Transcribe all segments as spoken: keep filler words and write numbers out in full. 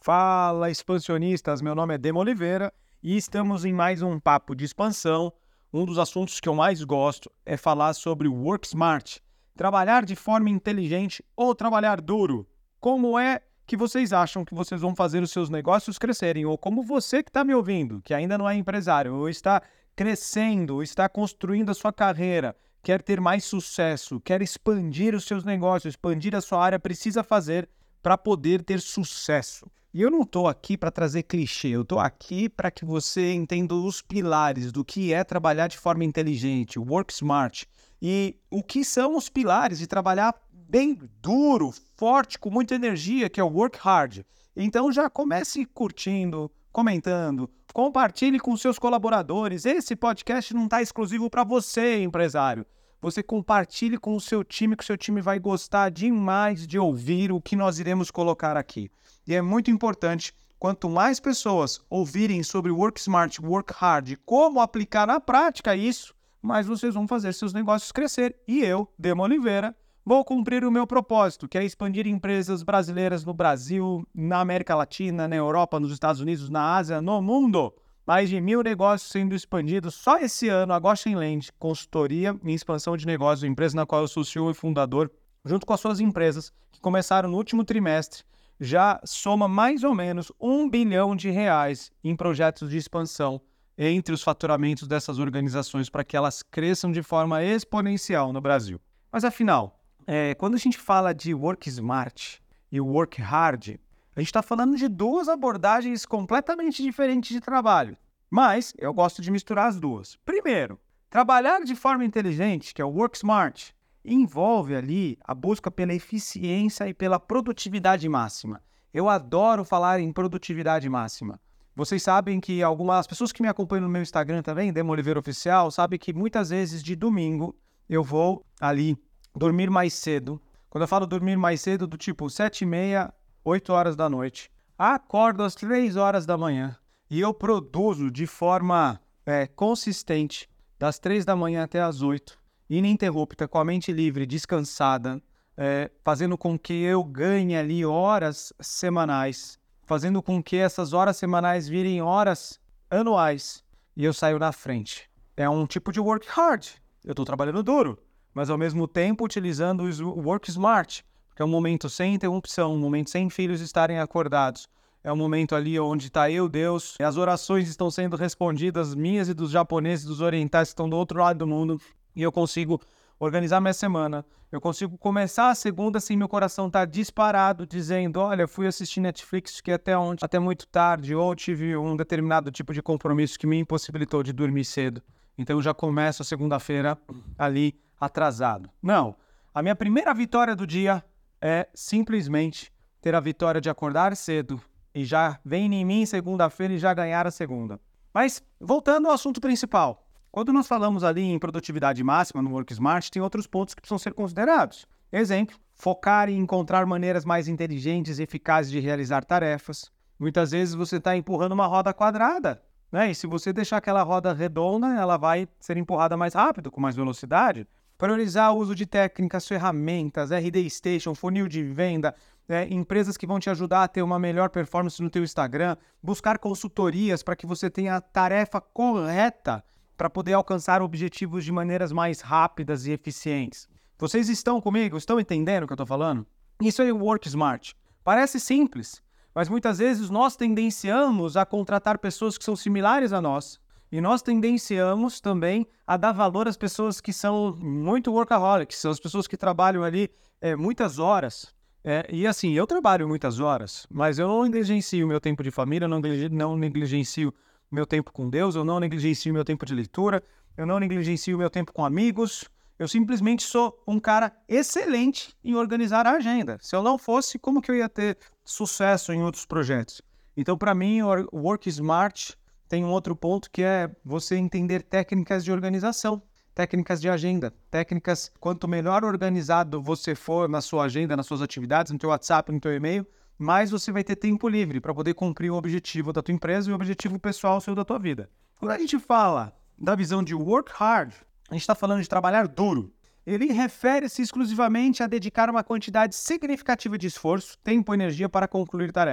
Fala, expansionistas! Meu nome é Demo Oliveira e estamos em mais um papo de expansão. Um dos assuntos que eu mais gosto é falar sobre Work Smart, trabalhar de forma inteligente ou trabalhar duro. Como é que vocês acham que vocês vão fazer os seus negócios crescerem? Ou como você que está me ouvindo, que ainda não é empresário, ou está crescendo, ou está construindo a sua carreira, quer ter mais sucesso, quer expandir os seus negócios, expandir a sua área, precisa fazer para poder ter sucesso. E eu não estou aqui para trazer clichê, eu estou aqui para que você entenda os pilares do que é trabalhar de forma inteligente, work smart, e o que são os pilares de trabalhar bem duro, forte, com muita energia, que é o work hard. Então já comece curtindo, comentando, compartilhe com seus colaboradores. Esse podcast não está exclusivo para você, empresário. Você compartilhe com o seu time, que o seu time vai gostar demais de ouvir o que nós iremos colocar aqui. E é muito importante, quanto mais pessoas ouvirem sobre Work Smart, Work Hard, como aplicar na prática isso, mais vocês vão fazer seus negócios crescer. E eu, Demo Oliveira, vou cumprir o meu propósito, que é expandir empresas brasileiras no Brasil, na América Latina, na Europa, nos Estados Unidos, na Ásia, no mundo. Mais de mil negócios sendo expandidos só esse ano. A Goshen Land, consultoria em expansão de negócios, empresa na qual eu sou C E O e fundador, junto com as suas empresas, que começaram no último trimestre, já soma mais ou menos um bilhão de reais em projetos de expansão entre os faturamentos dessas organizações para que elas cresçam de forma exponencial no Brasil. Mas afinal, é, quando a gente fala de Work Smart e Work Hard, a gente está falando de duas abordagens completamente diferentes de trabalho, mas eu gosto de misturar as duas. Primeiro, trabalhar de forma inteligente, que é o Work Smart, envolve ali a busca pela eficiência e pela produtividade máxima. Eu adoro falar em produtividade máxima. Vocês sabem que algumas pessoas que me acompanham no meu Instagram também, Demo Oliveira Oficial, sabem que muitas vezes de domingo eu vou ali dormir mais cedo. Quando eu falo dormir mais cedo, do tipo sete e meia, oito horas da noite. Acordo às três horas da manhã e eu produzo de forma é, consistente das três da manhã até as oito, ininterrupta, com a mente livre, descansada, é, fazendo com que eu ganhe ali horas semanais, fazendo com que essas horas semanais virem horas anuais e eu saio na frente. É um tipo de work hard. Eu estou trabalhando duro, mas ao mesmo tempo utilizando o work smart, que é um momento sem interrupção, um momento sem filhos estarem acordados. É um momento ali onde está eu, Deus, e as orações estão sendo respondidas, minhas e dos japoneses, dos orientais que estão do outro lado do mundo, e eu consigo organizar minha semana. Eu consigo começar a segunda sem meu coração estar disparado, dizendo, olha, fui assistir Netflix, fiquei até ontem, até muito tarde, ou tive um determinado tipo de compromisso que me impossibilitou de dormir cedo. Então eu já começo a segunda-feira ali atrasado. Não, a minha primeira vitória do dia é simplesmente ter a vitória de acordar cedo e já vem em mim segunda-feira e já ganhar a segunda. Mas, voltando ao assunto principal, quando nós falamos ali em produtividade máxima no Work Smart, tem outros pontos que precisam ser considerados. Exemplo, focar em encontrar maneiras mais inteligentes e eficazes de realizar tarefas. Muitas vezes você está empurrando uma roda quadrada, né? E se você deixar aquela roda redonda, ela vai ser empurrada mais rápido, com mais velocidade. Priorizar o uso de técnicas, ferramentas, R D Station, funil de venda, é, empresas que vão te ajudar a ter uma melhor performance no teu Instagram, buscar consultorias para que você tenha a tarefa correta para poder alcançar objetivos de maneiras mais rápidas e eficientes. Vocês estão comigo? Estão entendendo o que eu estou falando? Isso é o Work Smart. Parece simples, mas muitas vezes nós tendenciamos a contratar pessoas que são similares a nós. E nós tendenciamos também a dar valor às pessoas que são muito workaholics, são as pessoas que trabalham ali é, muitas horas. É, e assim, eu trabalho muitas horas, mas eu não negligencio o meu tempo de família, eu não, não negligencio o meu tempo com Deus, eu não negligencio o meu tempo de leitura, eu não negligencio o meu tempo com amigos. Eu simplesmente sou um cara excelente em organizar a agenda. Se eu não fosse, como que eu ia ter sucesso em outros projetos? Então, para mim, o Work Smart tem um outro ponto que é você entender técnicas de organização, técnicas de agenda, técnicas, quanto melhor organizado você for na sua agenda, nas suas atividades, no teu WhatsApp, no teu e-mail, mais você vai ter tempo livre para poder cumprir o objetivo da tua empresa e o objetivo pessoal seu da tua vida. Quando a gente fala da visão de work hard, a gente está falando de trabalhar duro. Ele refere-se exclusivamente a dedicar uma quantidade significativa de esforço, tempo e energia para concluir tarefas.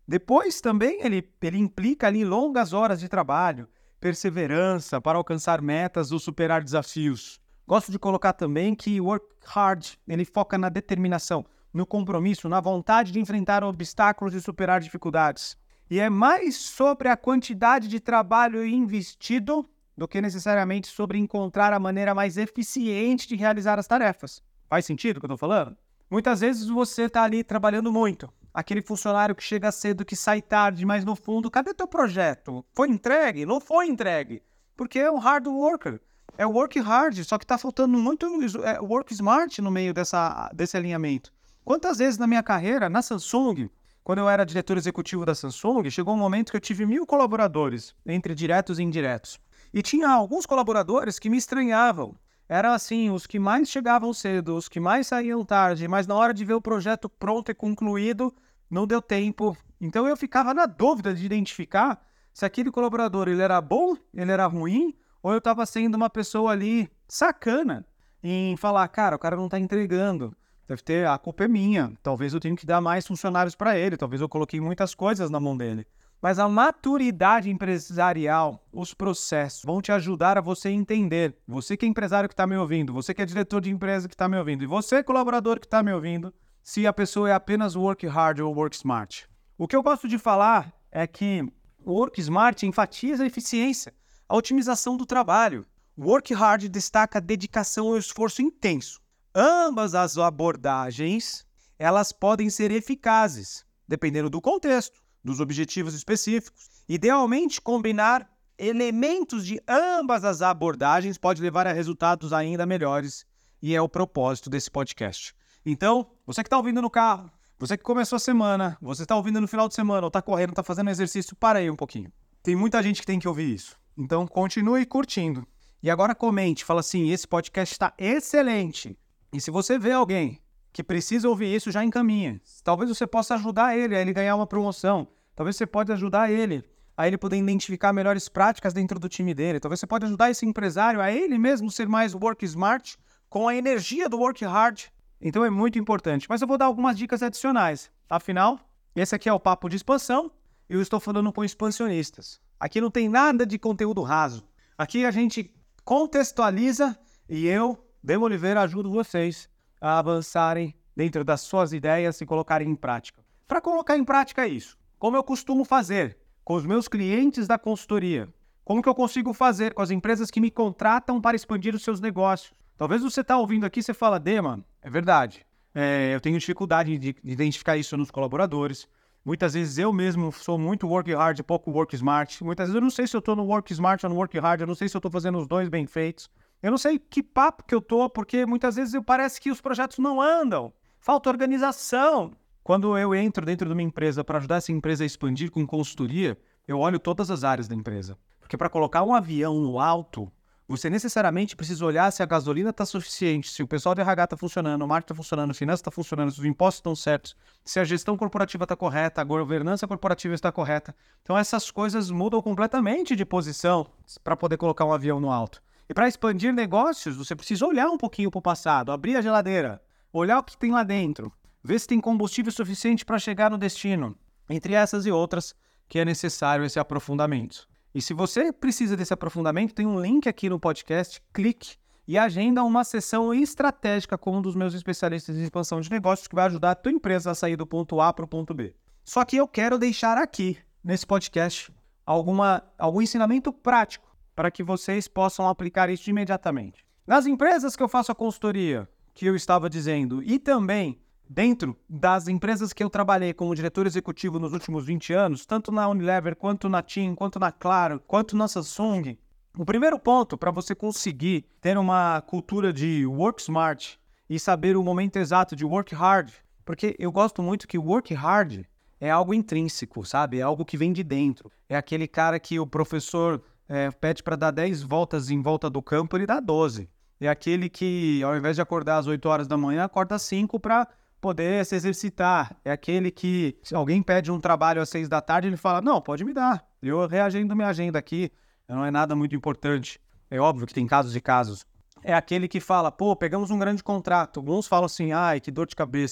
Depois também ele, ele implica ali longas horas de trabalho, perseverança para alcançar metas ou superar desafios. Gosto de colocar também que work hard, ele foca na determinação, no compromisso, na vontade de enfrentar obstáculos e superar dificuldades. E é mais sobre a quantidade de trabalho investido do que necessariamente sobre encontrar a maneira mais eficiente de realizar as tarefas. Faz sentido o que eu estou falando? Muitas vezes você está ali trabalhando muito. Aquele funcionário que chega cedo, que sai tarde, mas no fundo, cadê teu projeto? Foi entregue? Não foi entregue. Porque é um hard worker. É work hard, só que está faltando muito é, work smart no meio dessa, desse alinhamento. Quantas vezes na minha carreira, na Samsung, quando eu era diretor executivo da Samsung, chegou um momento que eu tive mil colaboradores, entre diretos e indiretos. E tinha alguns colaboradores que me estranhavam. Eram assim, os que mais chegavam cedo, os que mais saíam tarde, mas na hora de ver o projeto pronto e concluído, não deu tempo. Então eu ficava na dúvida de identificar se aquele colaborador ele era bom, ele era ruim, ou eu estava sendo uma pessoa ali sacana em falar, cara, o cara não está entregando. Deve ter, a culpa é minha. Talvez eu tenha que dar mais funcionários para ele. Talvez eu coloquei muitas coisas na mão dele. Mas a maturidade empresarial, os processos, vão te ajudar a você entender. Você que é empresário que está me ouvindo, você que é diretor de empresa que está me ouvindo, e você colaborador que está me ouvindo, se a pessoa é apenas work hard ou work smart. O que eu gosto de falar é que o work smart enfatiza a eficiência, a otimização do trabalho. O work hard destaca a dedicação e o esforço intenso. Ambas as abordagens, elas podem ser eficazes, dependendo do contexto, dos objetivos específicos. Idealmente, combinar elementos de ambas as abordagens pode levar a resultados ainda melhores, e é o propósito desse podcast. Então, você que está ouvindo no carro, você que começou a semana, você está ouvindo no final de semana, ou está correndo, está fazendo exercício, para aí um pouquinho. Tem muita gente que tem que ouvir isso. Então, continue curtindo. E agora comente, fala assim, esse podcast está excelente. E se você vê alguém que precisa ouvir isso, já encaminha. Talvez você possa ajudar ele a ele ganhar uma promoção. Talvez você pode ajudar ele a ele poder identificar melhores práticas dentro do time dele. Talvez você pode ajudar esse empresário a ele mesmo ser mais work smart com a energia do work hard. Então é muito importante. Mas eu vou dar algumas dicas adicionais. Afinal, esse aqui é o Papo de Expansão e eu estou falando com expansionistas. Aqui não tem nada de conteúdo raso. Aqui a gente contextualiza e eu, Demo Oliveira, ajudo vocês a avançarem dentro das suas ideias e colocarem em prática. Para colocar em prática isso, como eu costumo fazer com os meus clientes da consultoria, como que eu consigo fazer com as empresas que me contratam para expandir os seus negócios. Talvez você está ouvindo aqui e você fala, Dema, é verdade, é, eu tenho dificuldade de, de identificar isso nos colaboradores. Muitas vezes eu mesmo sou muito work hard e pouco work smart. Muitas vezes eu não sei se eu estou no work smart ou no work hard, eu não sei se eu estou fazendo os dois bem feitos. Eu não sei que papo que eu tô, porque muitas vezes parece que os projetos não andam. Falta organização. Quando eu entro dentro de uma empresa para ajudar essa empresa a expandir com consultoria, eu olho todas as áreas da empresa. Porque para colocar um avião no alto, você necessariamente precisa olhar se a gasolina está suficiente, se o pessoal de R H está funcionando, o marketing está funcionando, a finança está funcionando, se os impostos estão certos, se a gestão corporativa está correta, a governança corporativa está correta. Então essas coisas mudam completamente de posição para poder colocar um avião no alto. E para expandir negócios, você precisa olhar um pouquinho para o passado, abrir a geladeira, olhar o que tem lá dentro, ver se tem combustível suficiente para chegar no destino, entre essas e outras que é necessário esse aprofundamento. E se você precisa desse aprofundamento, tem um link aqui no podcast, clique e agenda uma sessão estratégica com um dos meus especialistas em expansão de negócios que vai ajudar a tua empresa a sair do ponto A para o ponto B. Só que eu quero deixar aqui, nesse podcast, alguma, algum ensinamento prático para que vocês possam aplicar isso imediatamente. Nas empresas que eu faço a consultoria, que eu estava dizendo, e também dentro das empresas que eu trabalhei como diretor executivo nos últimos vinte anos, tanto na Unilever, quanto na TIM, quanto na Claro, quanto na Samsung, o primeiro ponto para você conseguir ter uma cultura de work smart e saber o momento exato de work hard, porque eu gosto muito que work hard é algo intrínseco, sabe? É algo que vem de dentro. É aquele cara que o professor É, pede para dar dez voltas em volta do campo, ele dá doze. É aquele que, ao invés de acordar às oito horas da manhã, acorda às cinco para poder se exercitar. É aquele que, se alguém pede um trabalho às seis da tarde, ele fala, não, pode me dar. Eu reagendo minha agenda aqui, não é nada muito importante. É óbvio que tem casos e casos. É aquele que fala, pô, pegamos um grande contrato. Alguns falam assim, ai, que dor de cabeça.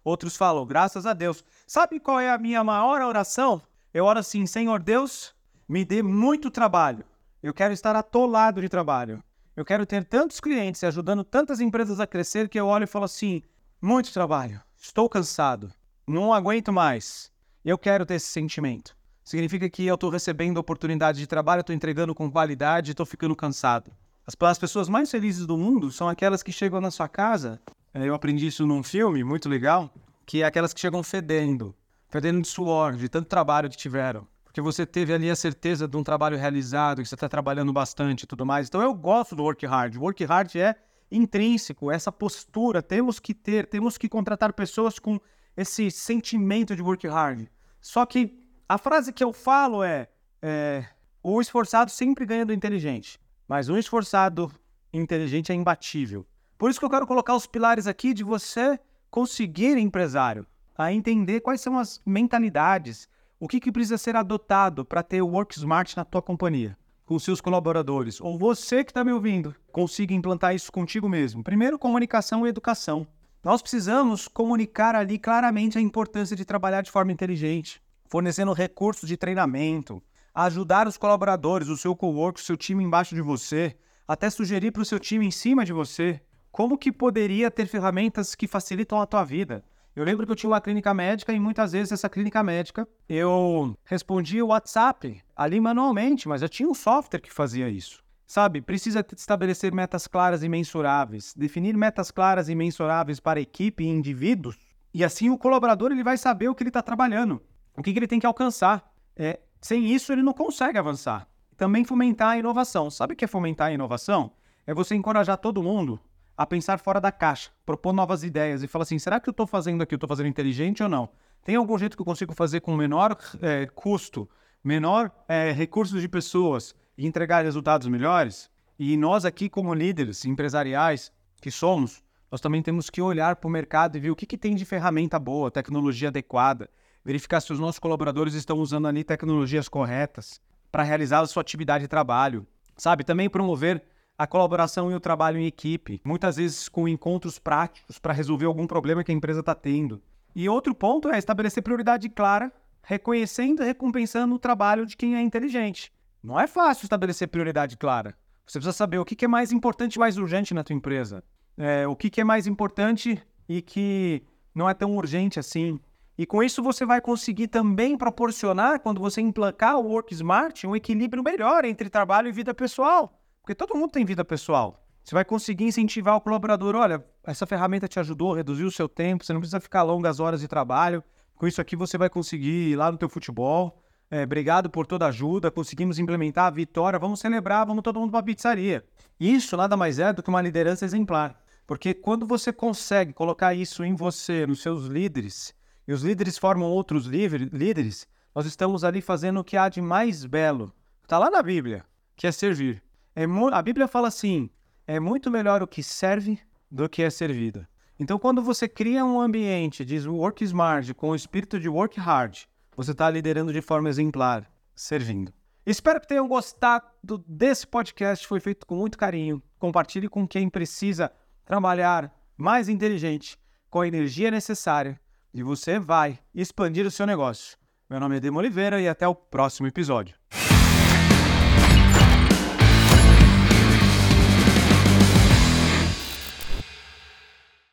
Outros falam, graças a Deus. Sabe qual é a minha maior oração? Eu oro assim, Senhor Deus, me dê muito trabalho. Eu quero estar atolado de trabalho. Eu quero ter tantos clientes e ajudando tantas empresas a crescer que eu olho e falo assim, muito trabalho, estou cansado, não aguento mais. Eu quero ter esse sentimento. Significa que eu estou recebendo oportunidade de trabalho, estou entregando com qualidade e estou ficando cansado. As, as pessoas mais felizes do mundo são aquelas que chegam na sua casa, eu aprendi isso num filme muito legal, que é aquelas que chegam fedendo, fedendo de suor, de tanto trabalho que tiveram. Porque você teve ali a certeza de um trabalho realizado, que você está trabalhando bastante e tudo mais. Então eu gosto do work hard. Work hard é intrínseco, essa postura. Temos que ter, temos que contratar pessoas com esse sentimento de work hard. Só que a frase que eu falo é, é o esforçado sempre ganha do inteligente, mas um esforçado inteligente é imbatível. Por isso que eu quero colocar os pilares aqui de você conseguir, empresário, a entender quais são as mentalidades, o que, que precisa ser adotado para ter o Work Smart na tua companhia, com seus colaboradores, ou você que está me ouvindo, consiga implantar isso contigo mesmo. Primeiro, comunicação e educação. Nós precisamos comunicar ali claramente a importância de trabalhar de forma inteligente, fornecendo recursos de treinamento, ajudar os colaboradores, o seu coworker, o seu time embaixo de você, até sugerir para o seu time em cima de você, como que poderia ter ferramentas que facilitam a tua vida. Eu lembro que eu tinha uma clínica médica e muitas vezes essa clínica médica eu respondia o WhatsApp ali manualmente, mas eu tinha um software que fazia isso. Sabe, precisa estabelecer metas claras e mensuráveis, definir metas claras e mensuráveis para a equipe e indivíduos, e assim o colaborador ele vai saber o que ele está trabalhando, o que, que ele tem que alcançar. É, sem isso ele não consegue avançar. Também fomentar a inovação. Sabe o que é fomentar a inovação? É você encorajar todo mundo a pensar fora da caixa, propor novas ideias e falar assim, será que eu estou fazendo aqui, eu estou fazendo inteligente ou não? Tem algum jeito que eu consigo fazer com menor é, custo, menor é, recursos de pessoas e entregar resultados melhores? E nós aqui como líderes empresariais que somos, nós também temos que olhar para o mercado e ver o que, que tem de ferramenta boa, tecnologia adequada, verificar se os nossos colaboradores estão usando ali tecnologias corretas para realizar a sua atividade de trabalho, sabe? Também promover a colaboração e o trabalho em equipe, muitas vezes com encontros práticos para resolver algum problema que a empresa está tendo. E outro ponto é estabelecer prioridade clara, reconhecendo e recompensando o trabalho de quem é inteligente. Não é fácil estabelecer prioridade clara. Você precisa saber o que é mais importante e mais urgente na tua empresa. É, o que é mais importante e que não é tão urgente assim. E com isso você vai conseguir também proporcionar, quando você emplacar o Work Smart, um equilíbrio melhor entre trabalho e vida pessoal. Porque todo mundo tem vida pessoal. Você vai conseguir incentivar o colaborador, olha, essa ferramenta te ajudou a reduzir o seu tempo, você não precisa ficar longas horas de trabalho. Com isso aqui você vai conseguir ir lá no teu futebol. É, obrigado por toda a ajuda, conseguimos implementar a vitória, vamos celebrar, vamos todo mundo para a pizzaria. Isso nada mais é do que uma liderança exemplar. Porque quando você consegue colocar isso em você, nos seus líderes, e os líderes formam outros líderes, nós estamos ali fazendo o que há de mais belo. Está lá na Bíblia, que é servir. É mu- a Bíblia fala assim, é muito melhor o que serve do que é servido. Então, quando você cria um ambiente de work smart com o espírito de work hard, você está liderando de forma exemplar, servindo. Espero que tenham gostado desse podcast, foi feito com muito carinho. Compartilhe com quem precisa trabalhar mais inteligente, com a energia necessária, e você vai expandir o seu negócio. Meu nome é Demo Oliveira e até o próximo episódio.